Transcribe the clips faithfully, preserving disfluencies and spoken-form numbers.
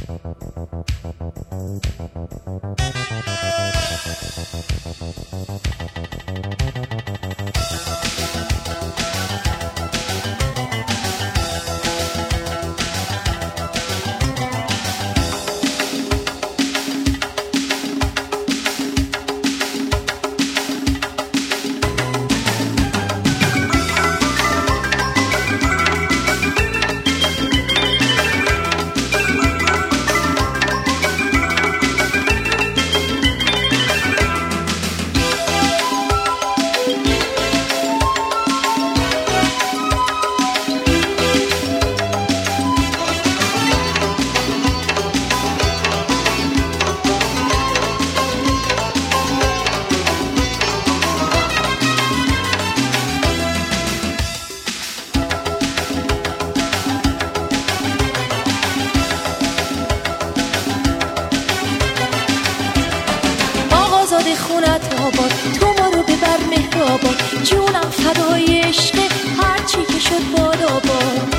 خونت آباد، تو ما رو ببر مهرآباد، جونم فدای عشق هرچی که شد باد آباد.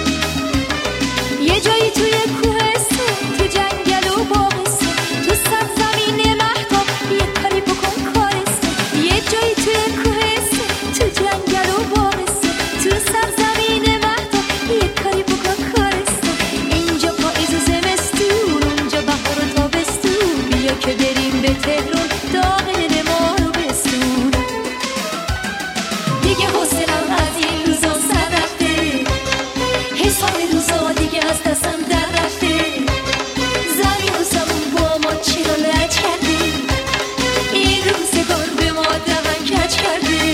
یه جایی توی کوهستون، تو جنگل و باغستون، تو سرزمین مهتاب یه کاری بکن کارستون. یه جایی توی کوهستون، تو جنگل و باغستون، تو سرزمین مهتاب یه کاری بکن کارستون. اینجا پاییز و زمستون، اونجا بهار و تابستون، بیا که بریم به تهران داغ دل ما رو بستون. دیگه حوصله‌ام از این روزا سر رفته، حساب روزا دیگه از دستم در رفته. زمین و زمون با ما چی رو لج کرده، این روزگار به ما دهن کج کرده.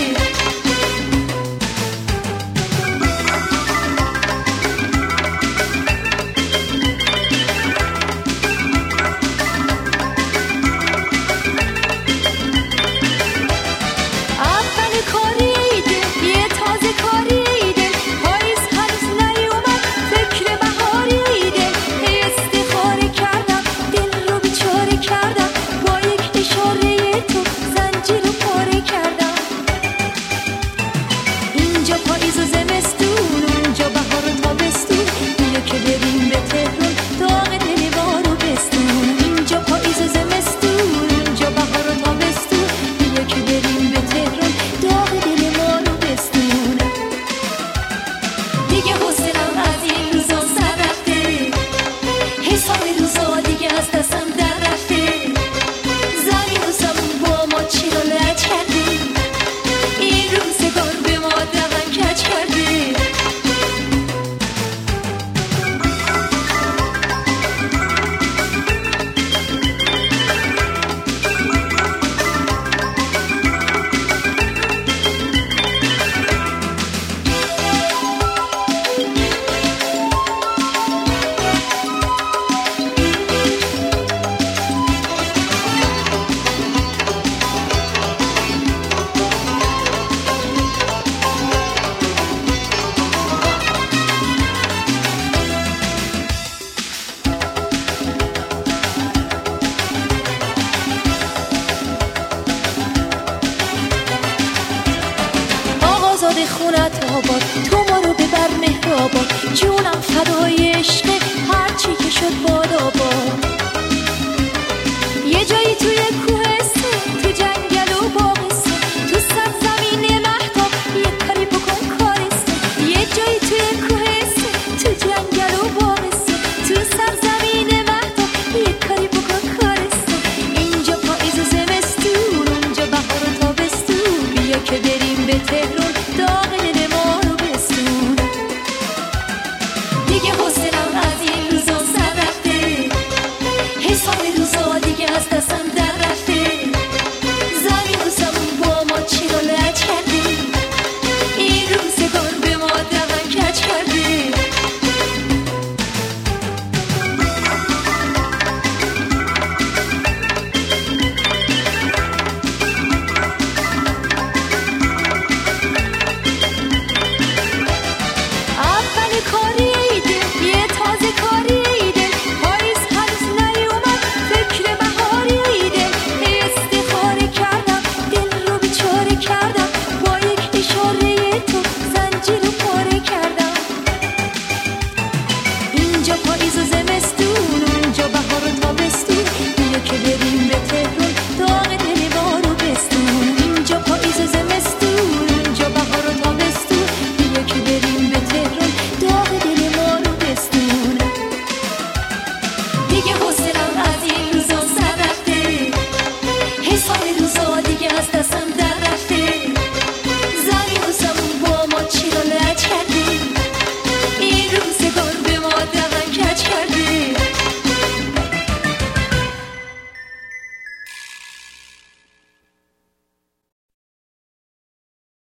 خونت آباد، تو ما رو ببر مهرآباد، جونم فدای عشق هرچی که شد باد آباد.